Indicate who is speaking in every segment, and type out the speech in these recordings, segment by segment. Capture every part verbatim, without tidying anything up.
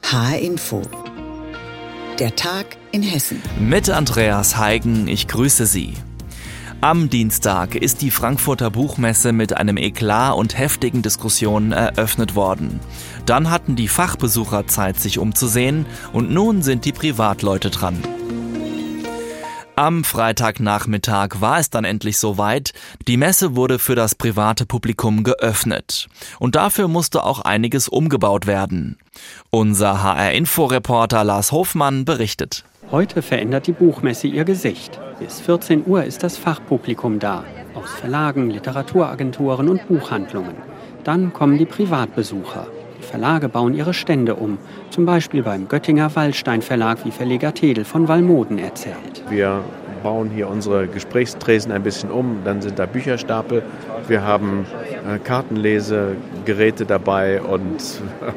Speaker 1: H R-Info. Der Tag in Hessen.
Speaker 2: Mit Andreas Heigen, ich grüße Sie. Am Dienstag ist die Frankfurter Buchmesse mit einem Eklat und heftigen Diskussionen eröffnet worden. Dann hatten die Fachbesucher Zeit, sich umzusehen, und nun sind die Privatleute dran. Am Freitagnachmittag war es dann endlich soweit. Die Messe wurde für das private Publikum geöffnet. Und dafür musste auch einiges umgebaut werden. Unser H R-Info-Reporter Lars Hofmann berichtet.
Speaker 3: Heute verändert die Buchmesse ihr Gesicht. Bis vierzehn Uhr ist das Fachpublikum da. Aus Verlagen, Literaturagenturen und Buchhandlungen. Dann kommen die Privatbesucher. Die Verlage bauen ihre Stände um. Zum Beispiel beim Göttinger Wallstein Verlag, wie Verleger Tedel von Wallmoden erzählt.
Speaker 4: Wir bauen hier unsere Gesprächstresen ein bisschen um. Dann sind da Bücherstapel. Wir haben äh, Kartenlesegeräte dabei und äh,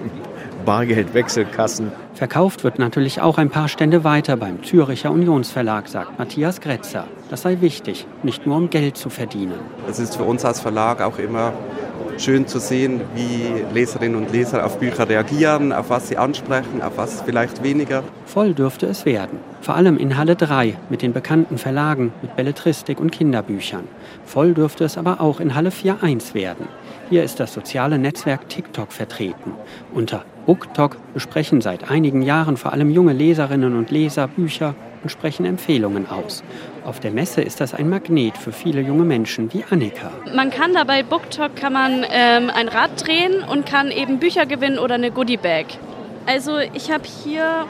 Speaker 4: Bargeldwechselkassen.
Speaker 3: Verkauft wird natürlich auch ein paar Stände weiter beim Züricher Unionsverlag, sagt Matthias Gretzer. Das sei wichtig, nicht nur um Geld zu verdienen.
Speaker 5: Es ist für uns als Verlag auch immer schön zu sehen, wie Leserinnen und Leser auf Bücher reagieren, auf was sie ansprechen, auf was vielleicht weniger.
Speaker 3: Voll dürfte es werden. Vor allem in Halle drei mit den bekannten Verlagen, mit Belletristik und Kinderbüchern. Voll dürfte es aber auch in Halle vier eins werden. Hier ist das soziale Netzwerk TikTok vertreten. Unter BookTok besprechen seit einigen Jahren vor allem junge Leserinnen und Leser Bücher und sprechen Empfehlungen aus. Auf der Messe ist das ein Magnet für viele junge Menschen wie Annika.
Speaker 6: Man kann da bei BookTok kann man ähm, ein Rad drehen und kann eben Bücher gewinnen oder eine Goodiebag. Also ich habe hier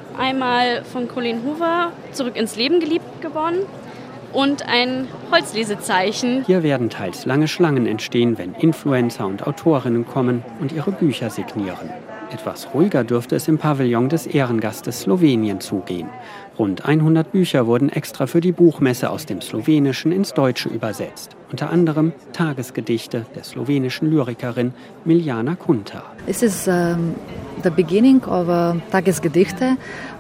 Speaker 6: einmal von Colleen Hoover Zurück ins Leben geliebt gewonnen und ein Holzlesezeichen.
Speaker 3: Hier werden teils lange Schlangen entstehen, wenn Influencer und Autorinnen kommen und ihre Bücher signieren. Etwas ruhiger dürfte es im Pavillon des Ehrengastes Slowenien zugehen. Rund hundert Bücher wurden extra für die Buchmesse aus dem Slowenischen ins Deutsche übersetzt. Unter anderem Tagesgedichte der slowenischen Lyrikerin Miljana Kunta.
Speaker 7: This is um, the beginning of uh, Tagesgedichte.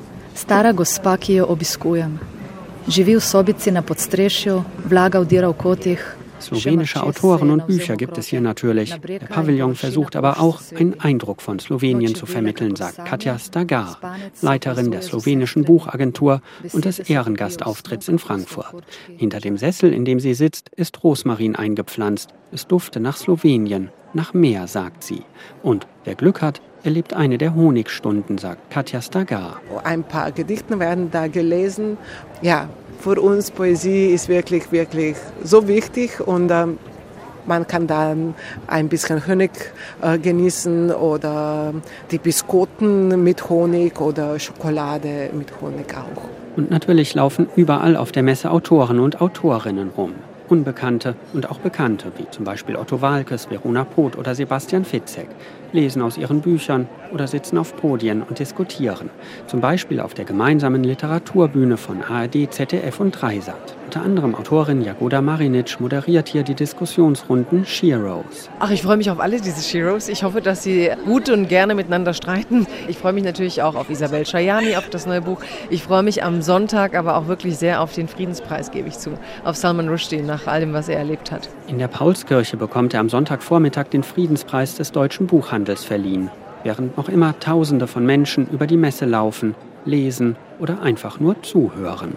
Speaker 7: Stara gospa, ki jo obiskujem. Živi v sobici na podstrešju, vlaga vdira v kotih.
Speaker 3: Slowenische Autoren und Bücher gibt es hier natürlich. Der Pavillon versucht aber auch, einen Eindruck von Slowenien zu vermitteln, sagt Katja Stagar, Leiterin der slowenischen Buchagentur und des Ehrengastauftritts in Frankfurt. Hinter dem Sessel, in dem sie sitzt, ist Rosmarin eingepflanzt. Es dufte nach Slowenien, nach Meer, sagt sie. Und wer Glück hat, erlebt eine der Honigstunden, sagt Katja Stagar.
Speaker 8: Ein paar Gedichte werden da gelesen. Ja, für uns Poesie ist wirklich, wirklich so wichtig und ähm, man kann dann ein bisschen Honig äh, genießen oder die Biskuiten mit Honig oder Schokolade mit Honig auch.
Speaker 3: Und natürlich laufen überall auf der Messe Autoren und Autorinnen rum. Unbekannte und auch Bekannte, wie zum Beispiel Otto Waalkes, Verona Poth oder Sebastian Fitzek, lesen aus ihren Büchern oder sitzen auf Podien und diskutieren. Zum Beispiel auf der gemeinsamen Literaturbühne von A R D, Z D F und Dreisat. Unter anderem Autorin Jagoda Marinic moderiert hier die Diskussionsrunden Sheroes.
Speaker 9: Ach, ich freue mich auf alle diese Sheroes. Ich hoffe, dass sie gut und gerne miteinander streiten. Ich freue mich natürlich auch auf Isabel Schajani, auf das neue Buch. Ich freue mich am Sonntag aber auch wirklich sehr auf den Friedenspreis, gebe ich zu. Auf Salman Rushdie, nach all dem, was er erlebt hat.
Speaker 3: In der Paulskirche bekommt er am Sonntagvormittag den Friedenspreis des deutschen Buchhandels verliehen. Während noch immer Tausende von Menschen über die Messe laufen, lesen oder einfach nur zuhören.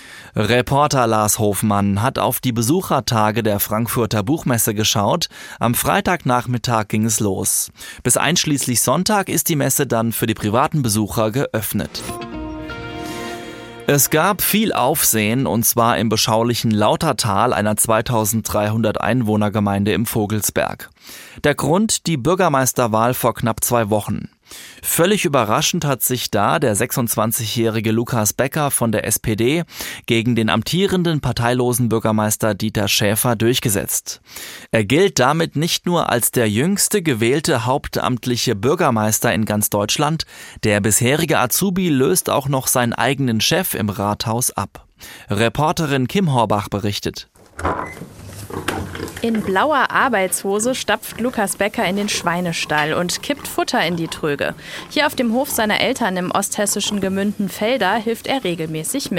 Speaker 2: Reporter Lars Hofmann hat auf die Besuchertage der Frankfurter Buchmesse geschaut. Am Freitagnachmittag ging es los. Bis einschließlich Sonntag ist die Messe dann für die privaten Besucher geöffnet. Es gab viel Aufsehen, und zwar im beschaulichen Lautertal, einer zweitausenddreihundert Einwohnergemeinde im Vogelsberg. Der Grund: die Bürgermeisterwahl vor knapp zwei Wochen. Völlig überraschend hat sich da der sechsundzwanzigjährige Lukas Becker von der S P D gegen den amtierenden parteilosen Bürgermeister Dieter Schäfer durchgesetzt. Er gilt damit nicht nur als der jüngste gewählte hauptamtliche Bürgermeister in ganz Deutschland, der bisherige Azubi löst auch noch seinen eigenen Chef im Rathaus ab. Reporterin Kim Horbach berichtet.
Speaker 10: In blauer Arbeitshose stapft Lukas Becker in den Schweinestall und kippt Futter in die Tröge. Hier auf dem Hof seiner Eltern im osthessischen Gemündenfelder hilft er regelmäßig mit.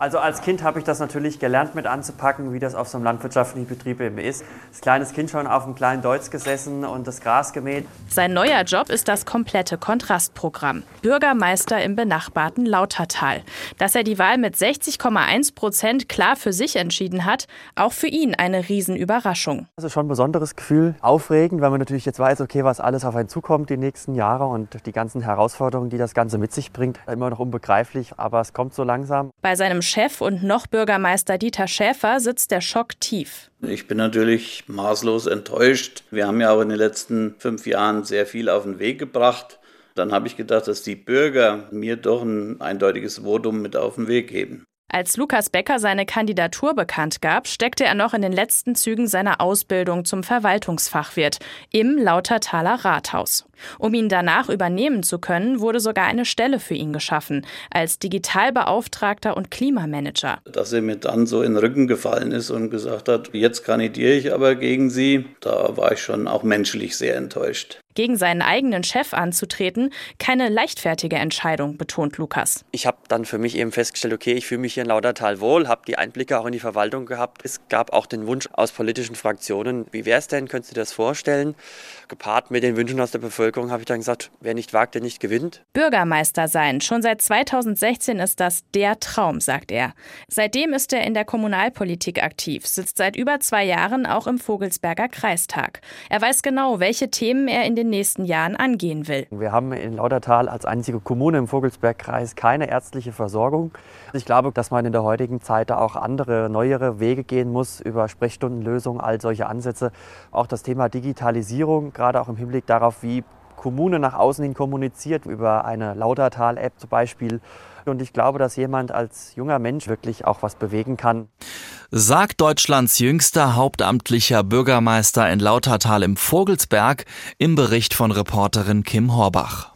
Speaker 11: Also als Kind habe ich das natürlich gelernt mit anzupacken, wie das auf so einem landwirtschaftlichen Betrieb eben ist. Als kleines Kind schon auf einem kleinen Deutz gesessen und das Gras gemäht.
Speaker 10: Sein neuer Job ist das komplette Kontrastprogramm. Bürgermeister im benachbarten Lautertal. Dass er die Wahl mit sechzig Komma eins Prozent klar für sich entschieden hat, auch für ihn eine Riesenüberraschung.
Speaker 11: Das ist schon ein besonderes Gefühl, aufregend, weil man natürlich jetzt weiß, okay, was alles auf einen zukommt die nächsten Jahre und die ganzen Herausforderungen, die das Ganze mit sich bringt. Immer noch unbegreiflich, aber es kommt so langsam.
Speaker 10: Bei seinem Chef und noch Bürgermeister Dieter Schäfer sitzt der Schock tief.
Speaker 12: Ich bin natürlich maßlos enttäuscht. Wir haben ja auch in den letzten fünf Jahren sehr viel auf den Weg gebracht. Dann habe ich gedacht, dass die Bürger mir doch ein eindeutiges Votum mit auf den Weg geben.
Speaker 10: Als Lukas Becker seine Kandidatur bekannt gab, steckte er noch in den letzten Zügen seiner Ausbildung zum Verwaltungsfachwirt im Lautertaler Rathaus. Um ihn danach übernehmen zu können, wurde sogar eine Stelle für ihn geschaffen, als Digitalbeauftragter und Klimamanager.
Speaker 12: Dass er mir dann so in den Rücken gefallen ist und gesagt hat, jetzt kandidiere ich aber gegen Sie, da war ich schon auch menschlich sehr enttäuscht.
Speaker 10: Gegen seinen eigenen Chef anzutreten, keine leichtfertige Entscheidung, betont Lukas.
Speaker 11: Ich habe dann für mich eben festgestellt, okay, ich fühle mich hier in Lautertal wohl, habe die Einblicke auch in die Verwaltung gehabt. Es gab auch den Wunsch aus politischen Fraktionen, wie wäre es denn, könntest du dir das vorstellen? Gepaart mit den Wünschen aus der Bevölkerung habe ich dann gesagt, wer nicht wagt, der nicht gewinnt.
Speaker 10: Bürgermeister sein, schon seit zweitausendsechzehn ist das der Traum, sagt er. Seitdem ist er in der Kommunalpolitik aktiv, sitzt seit über zwei Jahren auch im Vogelsberger Kreistag. Er weiß genau, welche Themen er in den nächsten Jahren angehen will.
Speaker 11: Wir haben in Lautertal als einzige Kommune im Vogelsbergkreis keine ärztliche Versorgung. Ich glaube, dass man in der heutigen Zeit da auch andere, neuere Wege gehen muss über Sprechstundenlösungen, all solche Ansätze. Auch das Thema Digitalisierung, gerade auch im Hinblick darauf, wie Kommune nach außen hin kommuniziert, über eine Lautertal-App zum Beispiel. Und ich glaube, dass jemand als junger Mensch wirklich auch was bewegen kann.
Speaker 2: Sagt Deutschlands jüngster hauptamtlicher Bürgermeister in Lautertal im Vogelsberg im Bericht von Reporterin Kim Horbach.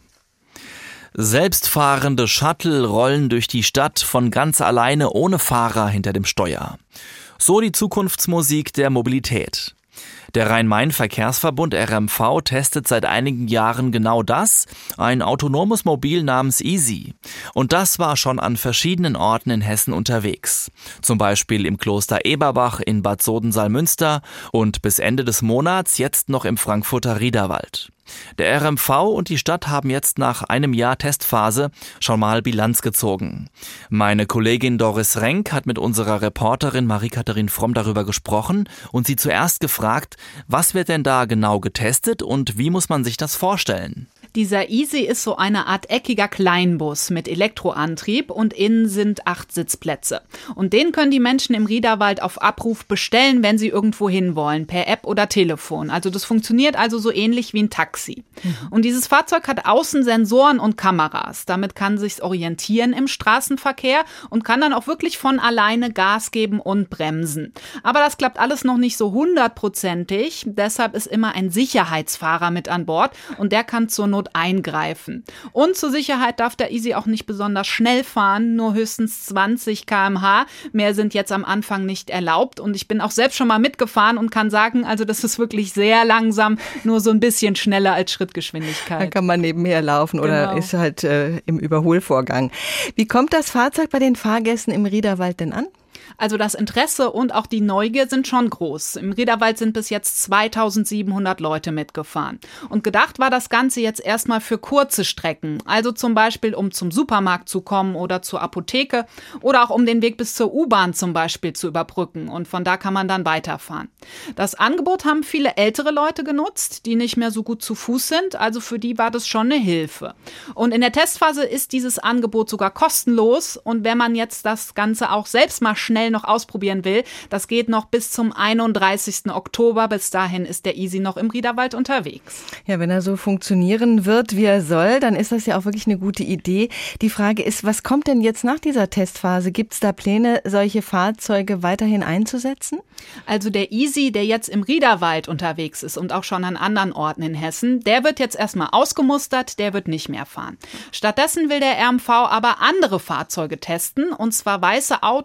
Speaker 2: Selbstfahrende Shuttle rollen durch die Stadt von ganz alleine ohne Fahrer hinter dem Steuer. So die Zukunftsmusik der Mobilität. Der Rhein-Main-Verkehrsverbund R M V testet seit einigen Jahren genau das, ein autonomes Mobil namens Easy. Und das war schon an verschiedenen Orten in Hessen unterwegs. Zum Beispiel im Kloster Eberbach in Bad Sodensaal-Münster und bis Ende des Monats jetzt noch im Frankfurter Riederwald. Der R M V und die Stadt haben jetzt nach einem Jahr Testphase schon mal Bilanz gezogen. Meine Kollegin Doris Renk hat mit unserer Reporterin Marie-Katharin Fromm darüber gesprochen und sie zuerst gefragt, was wird denn da genau getestet und wie muss man sich das vorstellen?
Speaker 13: Dieser Easy ist so eine Art eckiger Kleinbus mit Elektroantrieb und innen sind acht Sitzplätze. Und den können die Menschen im Riederwald auf Abruf bestellen, wenn sie irgendwo hin wollen, per App oder Telefon. Also das funktioniert also so ähnlich wie ein Taxi. Mhm. Und dieses Fahrzeug hat außen Sensoren und Kameras. Damit kann sich's orientieren im Straßenverkehr und kann dann auch wirklich von alleine Gas geben und bremsen. Aber das klappt alles noch nicht so hundertprozentig. Deshalb ist immer ein Sicherheitsfahrer mit an Bord und der kann zur Not eingreifen. Und zur Sicherheit darf der Easy auch nicht besonders schnell fahren, nur höchstens zwanzig Kilometer pro Stunde. Mehr sind jetzt am Anfang nicht erlaubt und ich bin auch selbst schon mal mitgefahren und kann sagen, also das ist wirklich sehr langsam, nur so ein bisschen schneller als Schrittgeschwindigkeit.
Speaker 14: Da kann man nebenher laufen oder
Speaker 13: Genau.
Speaker 14: ist halt äh, im Überholvorgang. Wie kommt das Fahrzeug bei den Fahrgästen im Riederwald denn an?
Speaker 13: Also das Interesse und auch die Neugier sind schon groß. Im Riederwald sind bis jetzt zweitausendsiebenhundert Leute mitgefahren. Und gedacht war das Ganze jetzt erstmal für kurze Strecken. Also zum Beispiel, um zum Supermarkt zu kommen oder zur Apotheke oder auch um den Weg bis zur U-Bahn zum Beispiel zu überbrücken. Und von da kann man dann weiterfahren. Das Angebot haben viele ältere Leute genutzt, die nicht mehr so gut zu Fuß sind. Also für die war das schon eine Hilfe. Und in der Testphase ist dieses Angebot sogar kostenlos. Und wenn man jetzt das Ganze auch selbst mal schnell noch ausprobieren will, das geht noch bis zum einunddreißigsten Oktober. Bis dahin ist der Easy noch im Riederwald unterwegs.
Speaker 14: Ja, wenn er so funktionieren wird, wie er soll, dann ist das ja auch wirklich eine gute Idee. Die Frage ist, was kommt denn jetzt nach dieser Testphase? Gibt es da Pläne, solche Fahrzeuge weiterhin einzusetzen?
Speaker 13: Also der Easy, der jetzt im Riederwald unterwegs ist und auch schon an anderen Orten in Hessen, der wird jetzt erstmal ausgemustert, der wird nicht mehr fahren. Stattdessen will der R M V aber andere Fahrzeuge testen, und zwar weiße Autos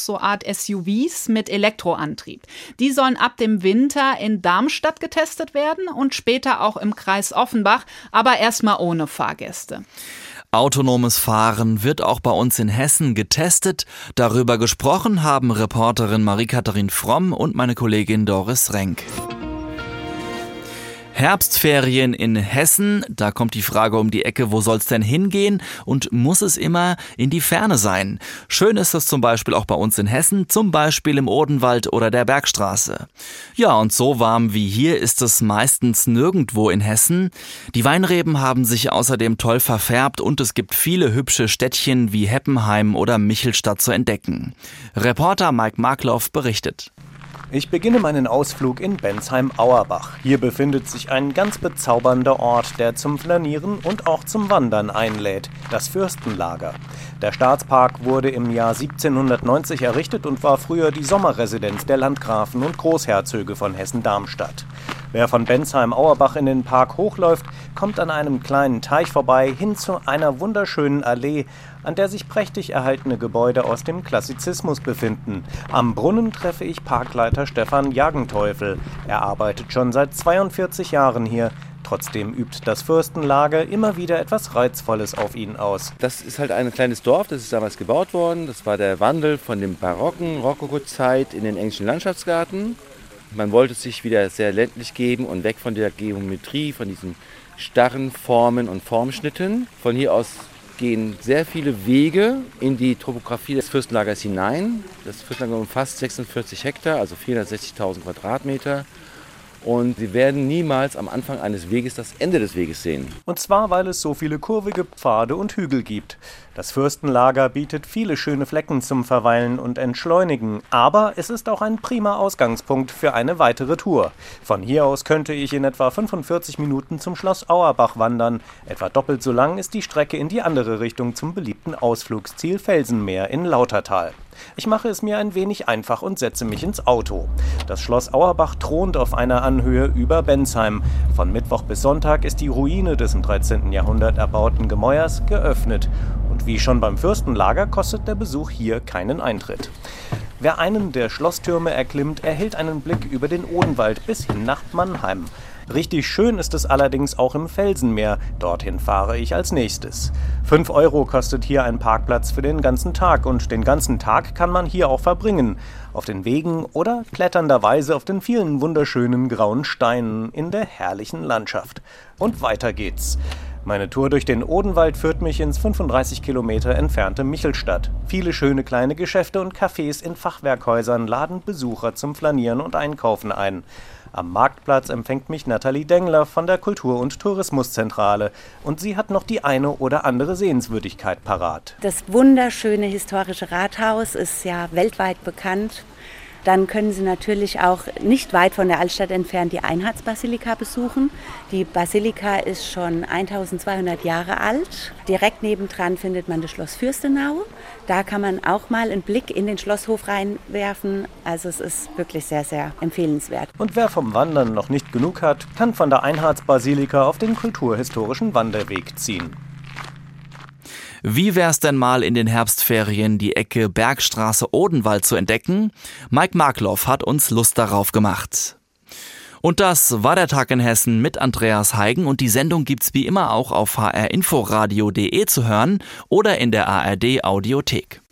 Speaker 13: so Art S U Vs mit Elektroantrieb. Die sollen ab dem Winter in Darmstadt getestet werden und später auch im Kreis Offenbach, aber erstmal ohne Fahrgäste.
Speaker 2: Autonomes Fahren wird auch bei uns in Hessen getestet. Darüber gesprochen haben Reporterin Marie-Katharin Fromm und meine Kollegin Doris Renk. Herbstferien in Hessen, da kommt die Frage um die Ecke, wo soll's denn hingehen und muss es immer in die Ferne sein? Schön ist das zum Beispiel auch bei uns in Hessen, zum Beispiel im Odenwald oder der Bergstraße. Ja, und so warm wie hier ist es meistens nirgendwo in Hessen. Die Weinreben haben sich außerdem toll verfärbt und es gibt viele hübsche Städtchen wie Heppenheim oder Michelstadt zu entdecken. Reporter Mike Markloff berichtet.
Speaker 15: Ich beginne meinen Ausflug in Bensheim-Auerbach. Hier befindet sich ein ganz bezaubernder Ort, der zum Flanieren und auch zum Wandern einlädt, das Fürstenlager. Der Staatspark wurde im Jahr siebzehnhundertneunzig errichtet und war früher die Sommerresidenz der Landgrafen und Großherzöge von Hessen-Darmstadt. Wer von Bensheim-Auerbach in den Park hochläuft, kommt an einem kleinen Teich vorbei, hin zu einer wunderschönen Allee, an der sich prächtig erhaltene Gebäude aus dem Klassizismus befinden. Am Brunnen treffe ich Parkleiter Stefan Jagenteufel. Er arbeitet schon seit zweiundvierzig Jahren hier. Trotzdem übt das Fürstenlager immer wieder etwas Reizvolles auf ihn aus.
Speaker 16: Das ist halt ein kleines Dorf, das ist damals gebaut worden. Das war der Wandel von dem barocken Rokoko-Zeit in den englischen Landschaftsgarten. Man wollte es sich wieder sehr ländlich geben und weg von der Geometrie, von diesen starren Formen und Formschnitten. Von hier aus gehen sehr viele Wege in die Topografie des Fürstenlagers hinein. Das Fürstenlager umfasst sechsundvierzig Hektar, also vierhundertsechzigtausend Quadratmeter. Und Sie werden niemals am Anfang eines Weges das Ende des Weges sehen.
Speaker 15: Und zwar, weil es so viele kurvige Pfade und Hügel gibt. Das Fürstenlager bietet viele schöne Flecken zum Verweilen und Entschleunigen. Aber es ist auch ein prima Ausgangspunkt für eine weitere Tour. Von hier aus könnte ich in etwa fünfundvierzig Minuten zum Schloss Auerbach wandern. Etwa doppelt so lang ist die Strecke in die andere Richtung zum beliebten Ausflugsziel Felsenmeer in Lautertal. Ich mache es mir ein wenig einfach und setze mich ins Auto. Das Schloss Auerbach thront auf einer Anhöhe über Bensheim. Von Mittwoch bis Sonntag ist die Ruine des im dreizehnten Jahrhundert erbauten Gemäuers geöffnet. Und wie schon beim Fürstenlager kostet der Besuch hier keinen Eintritt. Wer einen der Schlosstürme erklimmt, erhält einen Blick über den Odenwald bis hin nach Mannheim. Richtig schön ist es allerdings auch im Felsenmeer. Dorthin fahre ich als nächstes. Fünf Euro kostet hier ein Parkplatz für den ganzen Tag und den ganzen Tag kann man hier auch verbringen. Auf den Wegen oder kletternderweise auf den vielen wunderschönen grauen Steinen in der herrlichen Landschaft. Und weiter geht's. Meine Tour durch den Odenwald führt mich ins fünfunddreißig Kilometer entfernte Michelstadt. Viele schöne kleine Geschäfte und Cafés in Fachwerkhäusern laden Besucher zum Flanieren und Einkaufen ein. Am Marktplatz empfängt mich Nathalie Dengler von der Kultur- und Tourismuszentrale. Und sie hat noch die eine oder andere Sehenswürdigkeit parat.
Speaker 17: Das wunderschöne historische Rathaus ist ja weltweit bekannt. Dann können Sie natürlich auch nicht weit von der Altstadt entfernt die Einheitsbasilika besuchen. Die Basilika ist schon eintausendzweihundert Jahre alt. Direkt nebendran findet man das Schloss Fürstenau. Da kann man auch mal einen Blick in den Schlosshof reinwerfen. Also es ist wirklich sehr, sehr empfehlenswert.
Speaker 15: Und wer vom Wandern noch nicht genug hat, kann von der Einheitsbasilika auf den kulturhistorischen Wanderweg ziehen.
Speaker 2: Wie wär's denn mal in den Herbstferien die Ecke Bergstraße-Odenwald zu entdecken? Mike Markloff hat uns Lust darauf gemacht. Und das war der Tag in Hessen mit Andreas Heigen und die Sendung gibt's wie immer auch auf h r inforadio punkt d e zu hören oder in der A R D Audiothek.